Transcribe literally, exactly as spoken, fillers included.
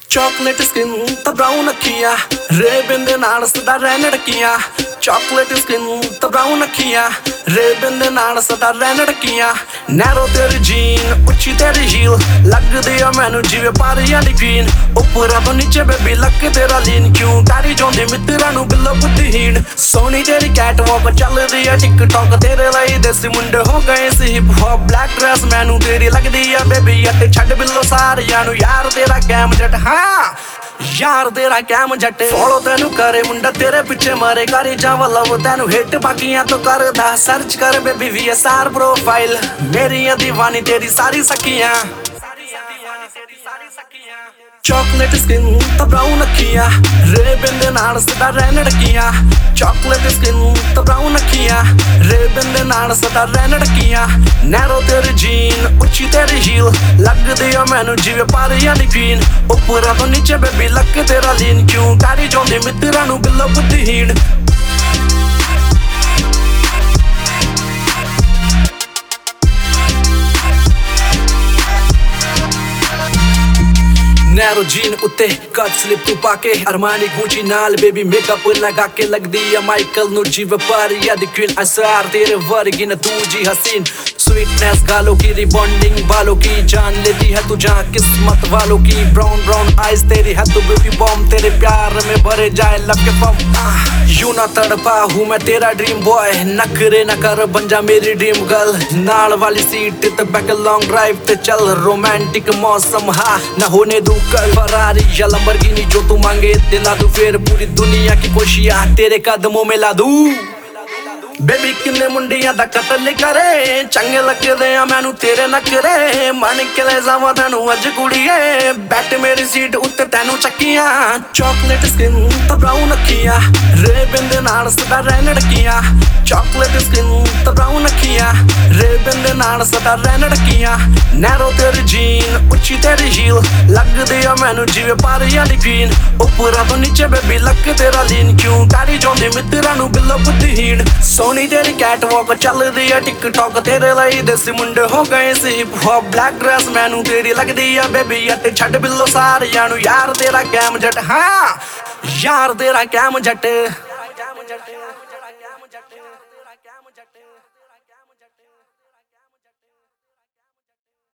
Chocolate skin तो brown अखियां Ray Ban दे नाल सदा रहन ढकियां चॉकलेट स्किन तो ब्राउन अखियां रेबिन दे नाल सदा रहन ढकियां नैरो तेरी जीन उच्ची तेरी हील लगदी आ मैनू जिवे पारियां दी क्वीन ऊपर तो नीचे बेबी लक तेरा लीन क्यों तारी जोंदे मित्रां नू बिल्लो बुद्धिहीन सोनी तेरी कैट वॉक चलदी आ टिकटॉक तेरे लई देसी मुंडे हो गए सी हिप हॉप ब्लैक ड्रेस मैनू तेरी लगदी आ बेबी अटे छड्ड बिल्लो सारियां नू यार तेरा कैम जट हाँ यार तेरा कैम जट फॉलो तेनू करे मुंडा तेरे पिछे मरे करी जावा लव तेनू हिट बाकियां तो करदा सर्च कर baby V S R profile मेरी दीवानी तेरी सारी सखियां चॉकलेट स्किन तो ब्राउन अखियां रेबिन दे नाल सदा रहन ढकियां चॉकलेट स्किन तो ब्राउन अखियां रेबिन दे नाल सदा रहन ढकियां नैरो तेरी जीन उच्ची तेरी हील लगदी आ मैनू जिवे पारियां दी क्वीन ऊपर तो नीचे बेबी लक तेरा लीन क्यों तारी जोंदे मित्रां नू बिल्लो बुद्धिहीन नैरो जीन उत्ते कट स्लिप तू पाके अरमानी गुची नाल बेबी मेकअप लगा के लगदी है माइकल नू जिवे पारियां दी क्वीन असरार तेरे वर्गी न तू जी हसीन स्वीटनेस गालों की रिबॉन्डिंग बालों की जान लेती है तू जहाँ किस्मत वालों की ब्राउन ब्राउन आइज तेरी है तू ब्यूटी बॉम्ब तेरे प्यार में भरे जाए लब के पंप यूं ना तड़पा हूँ मैं तेरा ड्रीम बॉय नखरे न कर बन जा मेरी ड्रीम गर्ल नाल वाली सीट ते बैक लॉन्ग ड्राइव ते चल रोमांटिक मौसम हा न होने दू कल फरारी या लंबरगिनी जो तू मांगे दिला दूं फिर पूरी दुनिया की खुशियां तेरे कदमों में ला दूं बेबी किन्ने मुंडियां दा कतल करे चंगे लगदे आ मैनू तेरे नखरे मन के ले जावां तैनू अज कुड़िए बैठ मेरी सीट उत्ते तैनू चक्कियां चॉकलेट स्किन तो ब्राउन अखियां रेबिन दे नाल सदा रहन ढकियां चॉकलेट स्किन तो ब्राउन अखियां रेबिन दे नाल सदा रहन ढकियां नैरो तेरी जीन उच्ची तेरी हील लगदी आ मैनू जिवे पारियां दी क्वीन ऊपर तो नीचे बेबी लक तेरा लीन क्यों तारी जोंदे मित्रां नू बिल्लो बुद्धिहीन सोनी तेरी कैट वॉक चलदी है टिकटॉक तेरे लई देसी मुंडे हो गए सी हिप हॉप ब्लैक ड्रेस मैनू तेरी लगदी है बेबी अटे छड्ड बिल्लो सारियां नू यार तेरा कैम जट हाँ यार तेरा कैम जट।